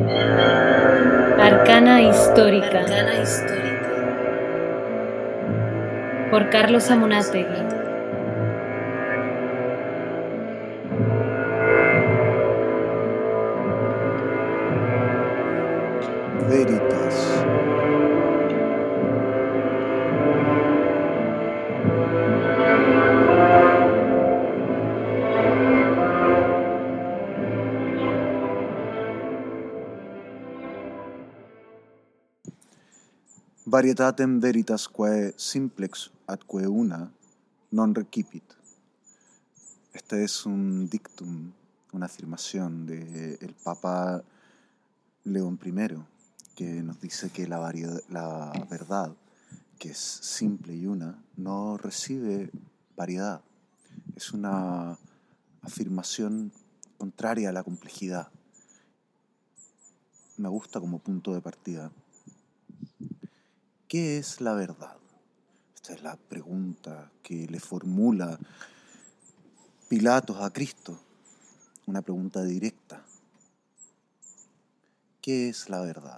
Arcana Histórica por Carlos Amunátegui. Veritas. Varietatem veritas quae simplex atque una non recipit. Este es un dictum, una afirmación del Papa León I, que nos dice que la verdad, que es simple y una, no recibe variedad. Es una afirmación contraria a la complejidad. Me gusta como punto de partida. ¿Qué es la verdad? Esta es la pregunta que le formula Pilatos a Cristo, una pregunta directa. ¿Qué es la verdad?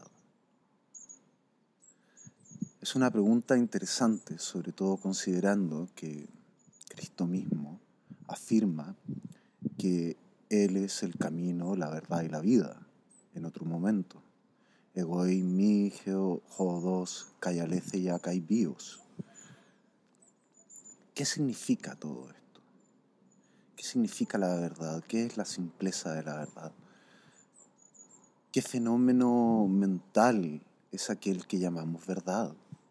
Es una pregunta interesante, sobre todo considerando que Cristo mismo afirma que Él es el camino, la verdad y la vida, en otro momento. Ego eimi hodos kaialetheia kai bios. ¿Qué significa todo esto? ¿Qué significa la verdad? ¿Qué es la simpleza de la verdad? ¿Qué fenómeno mental es aquel que llamamos verdad?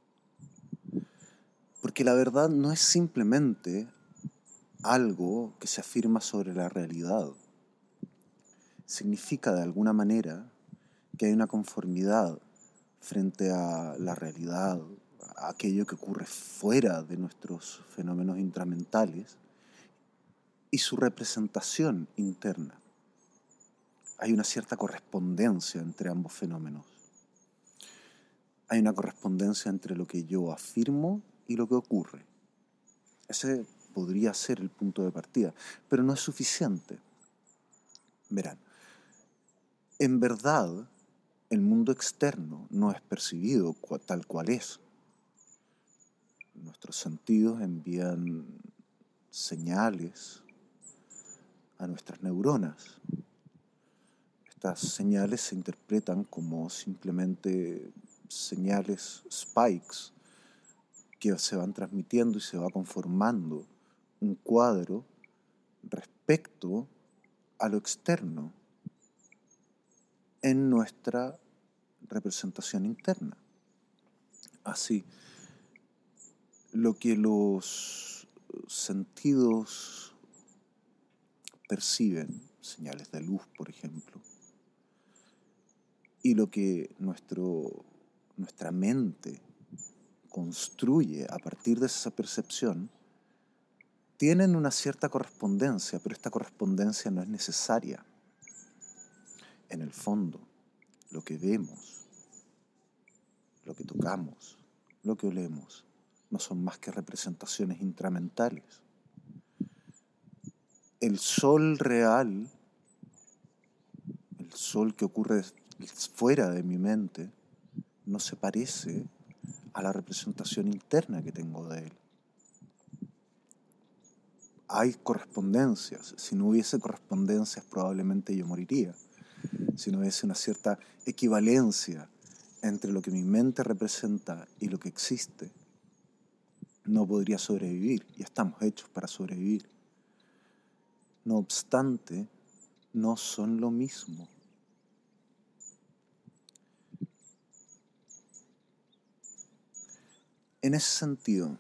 Porque la verdad no es simplemente algo que se afirma sobre la realidad. Significa de alguna manera que hay una conformidad frente a la realidad, a aquello que ocurre fuera de nuestros fenómenos intramentales y su representación interna. Hay una cierta correspondencia entre ambos fenómenos. Hay una correspondencia entre lo que yo afirmo y lo que ocurre. Ese podría ser el punto de partida, pero no es suficiente. Verán, en verdad, el mundo externo no es percibido tal cual es. Nuestros sentidos envían señales a nuestras neuronas. Estas señales se interpretan como simplemente señales spikes que se van transmitiendo y se va conformando un cuadro respecto a lo externo en nuestra representación interna. Así, lo que los sentidos perciben, señales de luz, por ejemplo, y lo que nuestra mente construye a partir de esa percepción, tienen una cierta correspondencia, pero esta correspondencia no es necesaria. En el fondo, lo que vemos, lo que tocamos, lo que olemos, no son más que representaciones intramentales. El sol real, el sol que ocurre fuera de mi mente, no se parece a la representación interna que tengo de él. Hay correspondencias. Si no hubiese correspondencias, probablemente yo moriría. Si no hubiese una cierta equivalencia entre lo que mi mente representa y lo que existe, no podría sobrevivir, y estamos hechos para sobrevivir. No obstante, no son lo mismo. En ese sentido,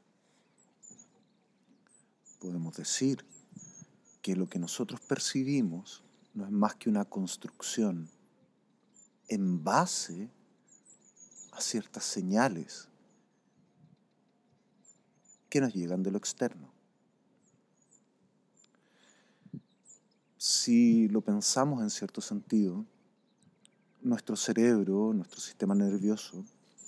podemos decir que lo que nosotros percibimos no es más que una construcción en base a ciertas señales que nos llegan de lo externo. Si lo pensamos en cierto sentido, nuestro cerebro, nuestro sistema nervioso,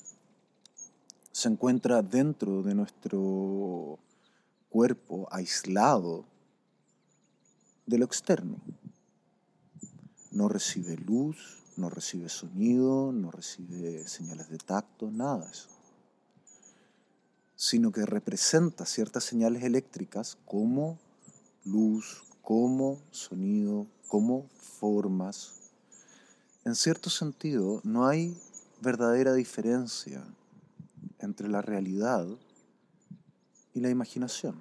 se encuentra dentro de nuestro cuerpo, aislado de lo externo. No recibe luz, no recibe sonido, no recibe señales de tacto, nada de eso, sino que representa ciertas señales eléctricas como luz, como sonido, como formas. En cierto sentido, no hay verdadera diferencia entre la realidad y la imaginación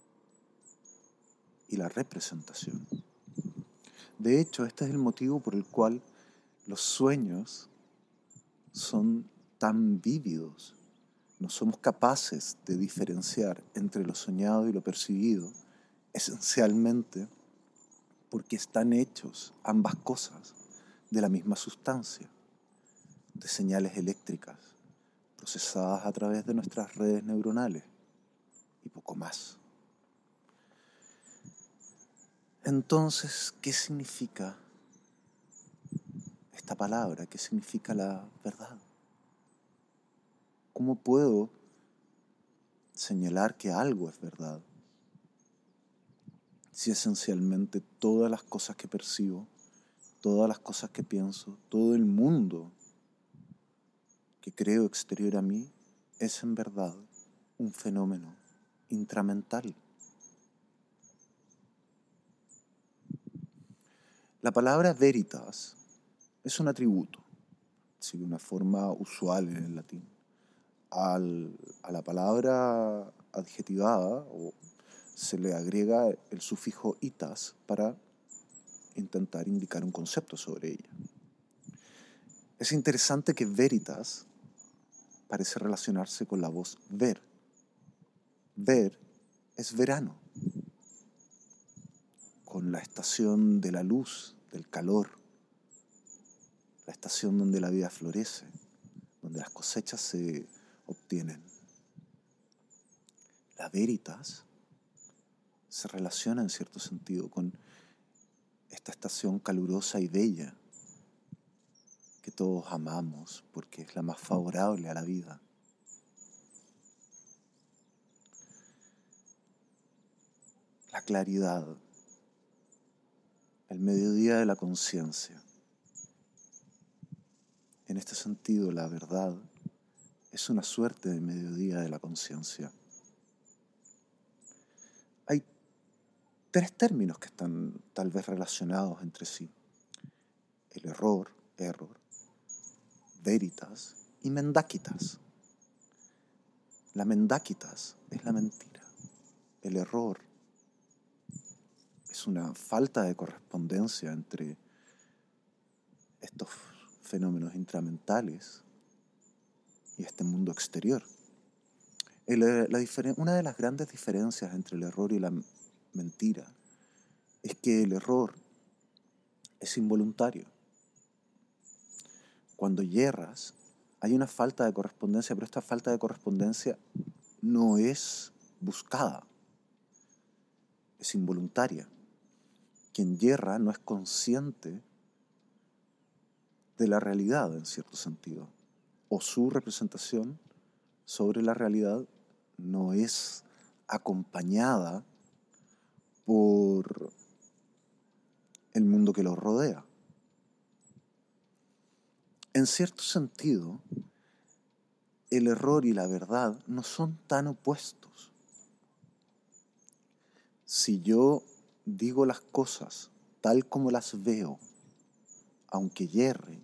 y la representación. De hecho, este es el motivo por el cual los sueños son tan vívidos. No somos capaces de diferenciar entre lo soñado y lo percibido, esencialmente porque están hechos ambas cosas de la misma sustancia, de señales eléctricas procesadas a través de nuestras redes neuronales y poco más. Entonces, ¿qué significa esta palabra? ¿Qué significa la verdad? ¿Cómo puedo señalar que algo es verdad si esencialmente todas las cosas que percibo, todas las cosas que pienso, todo el mundo que creo exterior a mí es en verdad un fenómeno intramental? La palabra veritas es un atributo, de una forma usual en el latín. A la palabra adjetivada se le agrega el sufijo itas para intentar indicar un concepto sobre ella. Es interesante que veritas parece relacionarse con la voz ver. Ver es verano, con la estación de la luz, del calor, la estación donde la vida florece, donde las cosechas se obtienen. La veritas se relaciona en cierto sentido con esta estación calurosa y bella que todos amamos porque es la más favorable a la vida. La claridad, el mediodía de la conciencia. En este sentido, la verdad es una suerte de mediodía de la conciencia. Hay tres términos que están tal vez relacionados entre sí: el error, veritas y mendacitas. La mendacitas es la mentira. El error es una falta de correspondencia entre estos fenómenos intramentales y este mundo exterior. Una de las grandes diferencias entre el error y la mentira es que el error es involuntario. Cuando yerras, hay una falta de correspondencia, pero esta falta de correspondencia no es buscada, es involuntaria. Quien yerra no es consciente de la realidad, en cierto sentido, o su representación sobre la realidad no es acompañada por el mundo que lo rodea. En cierto sentido, el error y la verdad no son tan opuestos. Si yo digo las cosas tal como las veo, aunque yerre,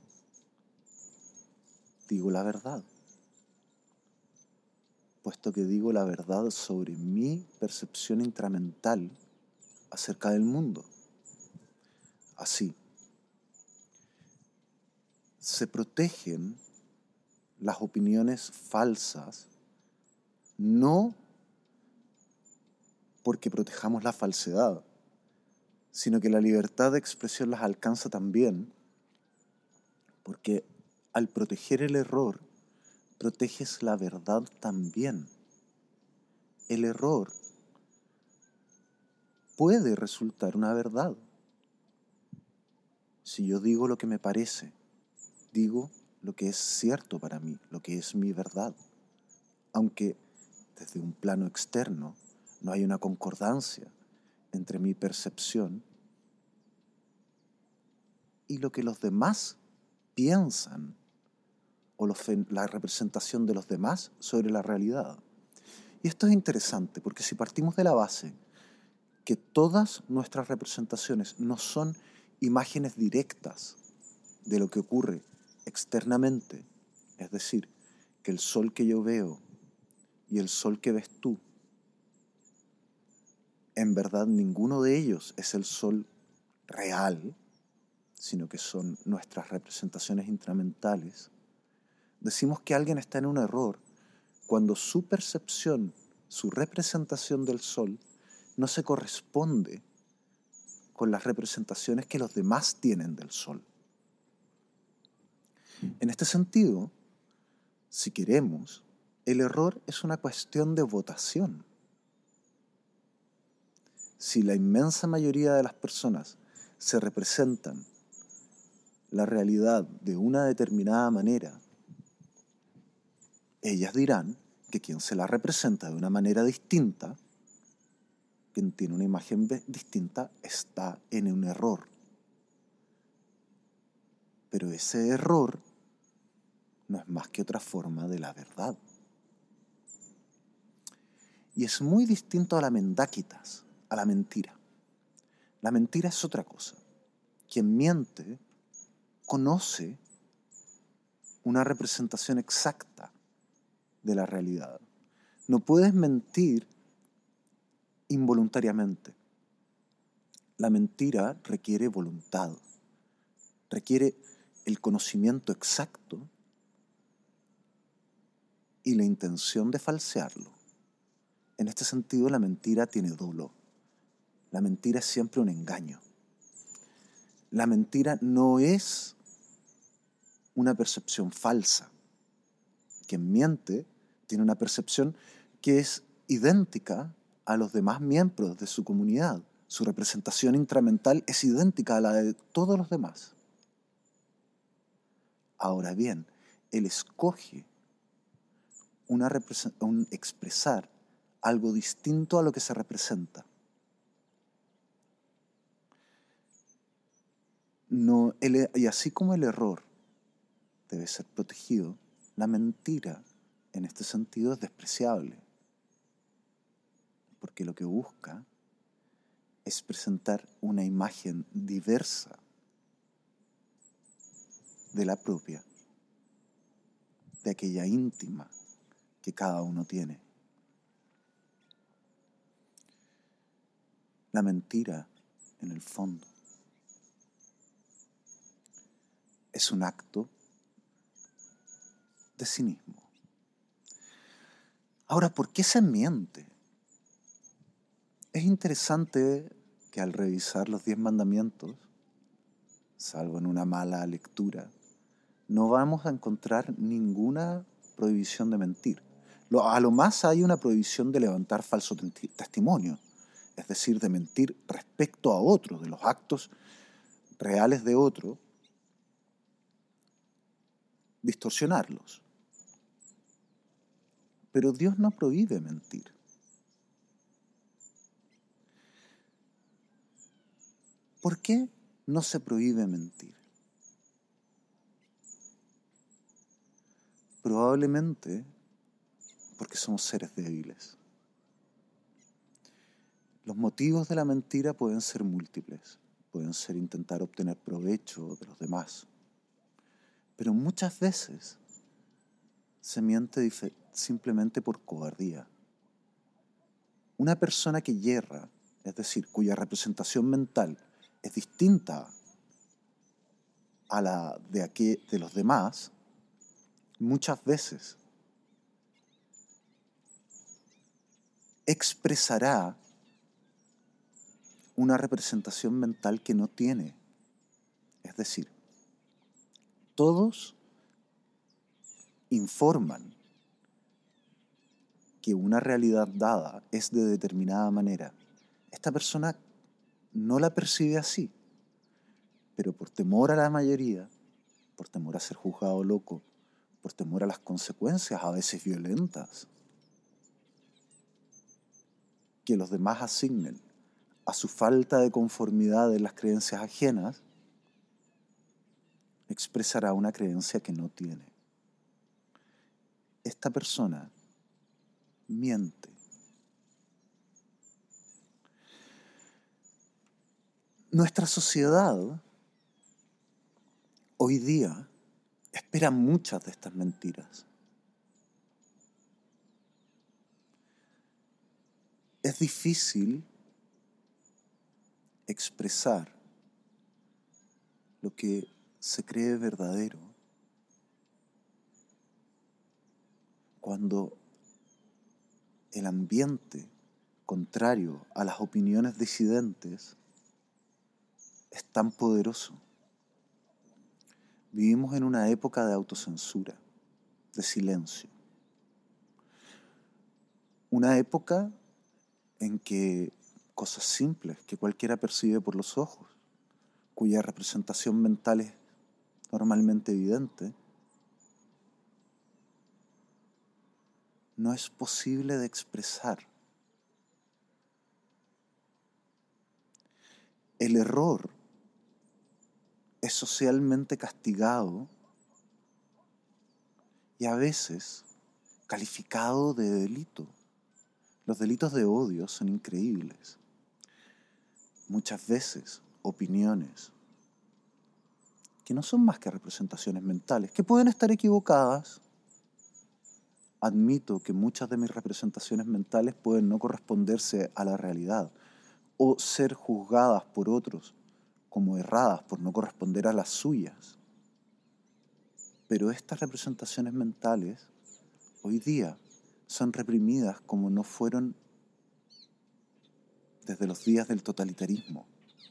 digo la verdad, puesto que digo la verdad sobre mi percepción intramental acerca del mundo. Así, se protegen las opiniones falsas no porque protejamos la falsedad, sino que la libertad de expresión las alcanza también porque al proteger el error, proteges la verdad también. El error puede resultar una verdad. Si yo digo lo que me parece, digo lo que es cierto para mí, lo que es mi verdad. Aunque desde un plano externo no hay una concordancia entre mi percepción y lo que los demás piensan o la representación de los demás sobre la realidad. Y esto es interesante porque si partimos de la base que todas nuestras representaciones no son imágenes directas de lo que ocurre externamente, es decir, que el sol que yo veo y el sol que ves tú, en verdad ninguno de ellos es el sol real, sino que son nuestras representaciones intramentales, decimos que alguien está en un error cuando su percepción, su representación del sol, no se corresponde con las representaciones que los demás tienen del sol. En este sentido, si queremos, el error es una cuestión de votación. Si la inmensa mayoría de las personas se representan la realidad de una determinada manera, ellas dirán que quien se la representa de una manera distinta, quien tiene una imagen distinta, está en un error. Pero ese error no es más que otra forma de la verdad. Y es muy distinto a la mendaquitas, a la mentira. La mentira es otra cosa. Quien miente conoce una representación exacta de la realidad. No puedes mentir involuntariamente. La mentira requiere voluntad, requiere el conocimiento exacto y la intención de falsearlo. En este sentido, la mentira tiene dolo. La mentira es siempre un engaño. La mentira no es una percepción falsa. Quien miente tiene una percepción que es idéntica a los demás miembros de su comunidad. Su representación intramental es idéntica a la de todos los demás. Ahora bien, él escoge expresar algo distinto a lo que se representa. Y así como el error debe ser protegido, la mentira en este sentido es despreciable, porque lo que busca es presentar una imagen diversa de la propia, de aquella íntima que cada uno tiene. La mentira, en el fondo, es un acto de cinismo. Ahora, ¿por qué se miente? Es interesante que al revisar los 10 mandamientos, salvo en una mala lectura, no vamos a encontrar ninguna prohibición de mentir. A lo más hay una prohibición de levantar falso testimonio, es decir, de mentir respecto a otro, de los actos reales de otro, distorsionarlos. Pero Dios no prohíbe mentir. ¿Por qué no se prohíbe mentir? Probablemente porque somos seres débiles. Los motivos de la mentira pueden ser múltiples. Pueden ser intentar obtener provecho de los demás. Pero muchas veces se miente simplemente por cobardía. Una persona que yerra, es decir, cuya representación mental es distinta a la de los demás, muchas veces expresará una representación mental que no tiene. Es decir, todos informan que una realidad dada es de determinada manera. Esta persona no la percibe así, pero por temor a la mayoría, por temor a ser juzgado loco, por temor a las consecuencias a veces violentas que los demás asignen a su falta de conformidad en las creencias ajenas, expresará una creencia que no tiene. Esta persona miente. Nuestra sociedad hoy día espera muchas de estas mentiras. Es difícil expresar lo que se cree verdadero cuando el ambiente contrario a las opiniones disidentes es tan poderoso. Vivimos en una época de autocensura, de silencio. Una época en que cosas simples que cualquiera percibe por los ojos, cuya representación mental es normalmente evidente, no es posible de expresar. El error es socialmente castigado y a veces calificado de delito. Los delitos de odio son increíbles. Muchas veces opiniones que no son más que representaciones mentales, que pueden estar equivocadas. Admito que muchas de mis representaciones mentales pueden no corresponderse a la realidad o ser juzgadas por otros como erradas por no corresponder a las suyas. Pero estas representaciones mentales hoy día son reprimidas como no fueron desde los días del totalitarismo.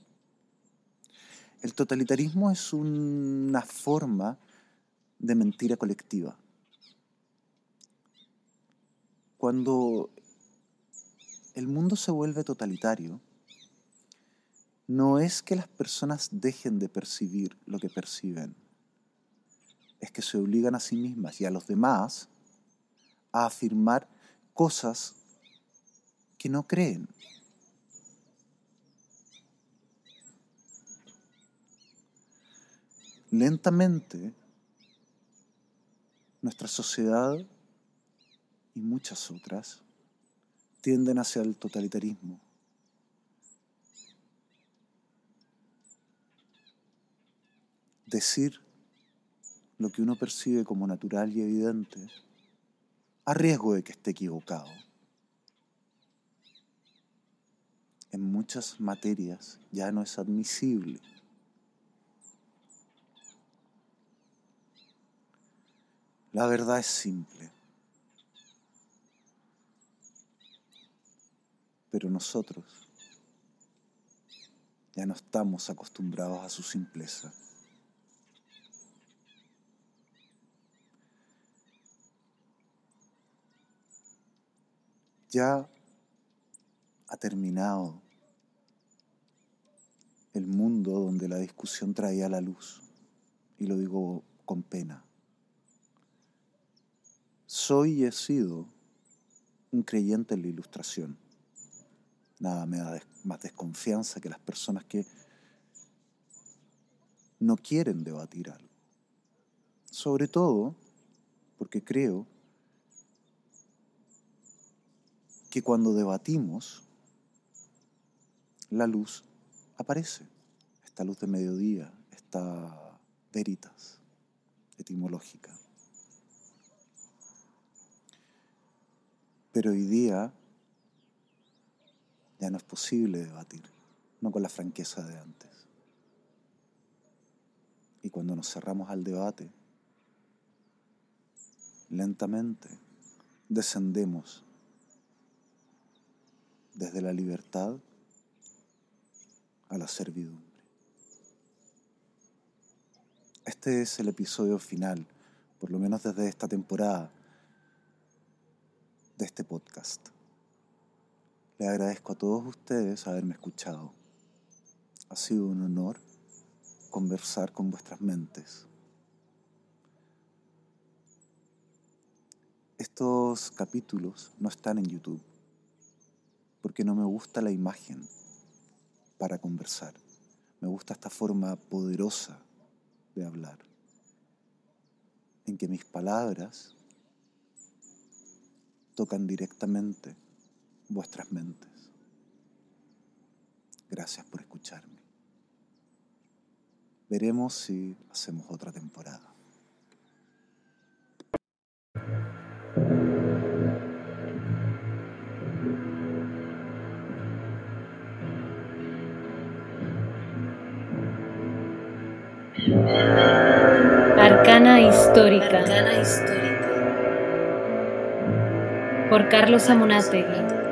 El totalitarismo es una forma de mentira colectiva. Cuando el mundo se vuelve totalitario, no es que las personas dejen de percibir lo que perciben, es que se obligan a sí mismas y a los demás a afirmar cosas que no creen. Lentamente, nuestra sociedad y muchas otras tienden hacia el totalitarismo. Decir lo que uno percibe como natural y evidente, a riesgo de que esté equivocado. En muchas materias ya no es admisible. La verdad es simple. Pero nosotros ya no estamos acostumbrados a su simpleza. Ya ha terminado el mundo donde la discusión traía la luz, y lo digo con pena. Soy y he sido un creyente en la ilustración. Nada me da más desconfianza que las personas que no quieren debatir algo. Sobre todo porque creo que cuando debatimos, la luz aparece. Esta luz de mediodía, esta veritas etimológica. Pero hoy día ya no es posible debatir, no con la franqueza de antes. Y cuando nos cerramos al debate, lentamente descendemos desde la libertad a la servidumbre. Este es el episodio final, por lo menos desde esta temporada, de este podcast. Les agradezco a todos ustedes haberme escuchado. Ha sido un honor conversar con vuestras mentes. Estos capítulos no están en YouTube porque no me gusta la imagen para conversar. Me gusta esta forma poderosa de hablar. en que mis palabras tocan directamente vuestras mentes. Gracias por escucharme. Veremos si hacemos otra temporada. Arcana Histórica. Por Carlos Amunátegui.